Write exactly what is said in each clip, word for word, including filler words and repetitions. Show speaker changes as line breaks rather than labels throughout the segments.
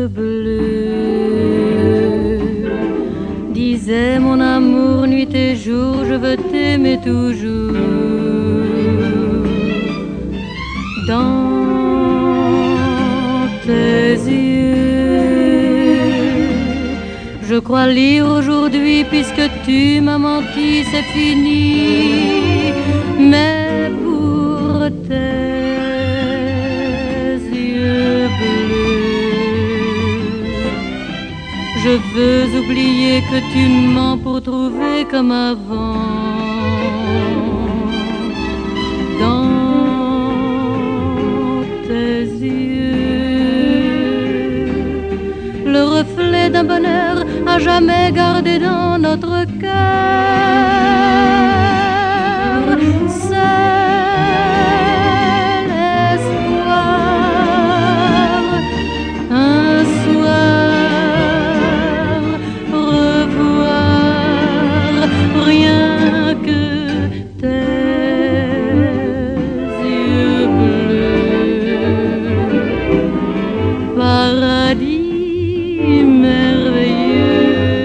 yeux bleus. Disais mon amour, nuit et jour, je veux t'aimer toujours. Dans tes yeux, je crois lire aujourd'hui, puisque tu m'as menti, c'est fini. Mais pour tes yeux bleus, je veux oublier que tu mens pour trouver comme avant. Dans tes yeux, le reflet d'un bonheur à jamais gardé dans notre cœur. C'est l'espoir, un soir revoir rien que tes yeux bleus. Paradis merveilleux.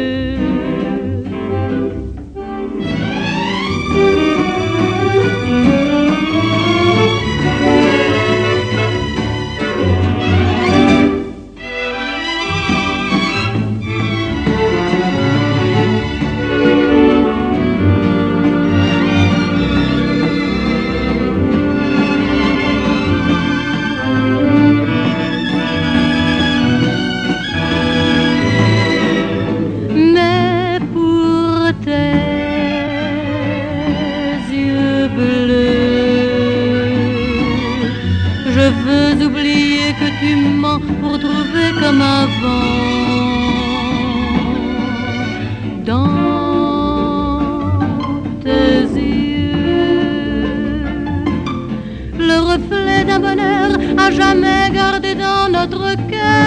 Mais pour tes yeux bleus, je veux oublier que tu mens pour trouver comme avant. Dans tes yeux, le reflet d'un bonheur à jamais gardé dans notre cœur.